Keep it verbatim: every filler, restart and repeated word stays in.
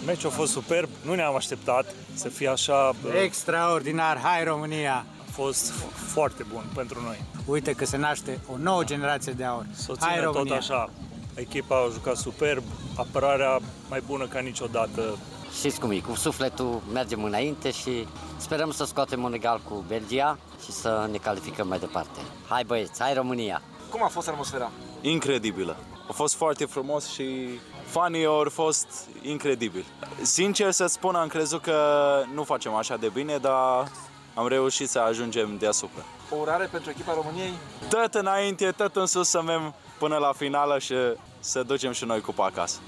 Meciul a fost superb, nu ne-am așteptat să fie așa. Extraordinar, hai România! A fost foarte bun pentru noi. Uite că se naște o nouă generație de aur. S-o Hai ține tot România! așa. Echipa a jucat superb, apărarea mai bună ca niciodată. Știți cum e, cu sufletul mergem înainte și sperăm să scoatem un egal cu Belgia și să ne calificăm mai departe. Hai băieți, hai România! Cum a fost atmosfera? Incredibilă. A fost foarte frumos și fanii au fost incredibil. Sincer să spun, am crezut că nu facem așa de bine, dar am reușit să ajungem deasupra. O urare pentru echipa României? Tot înainte, tot în sus să mergem până la finală și să ducem și noi cupa acasă.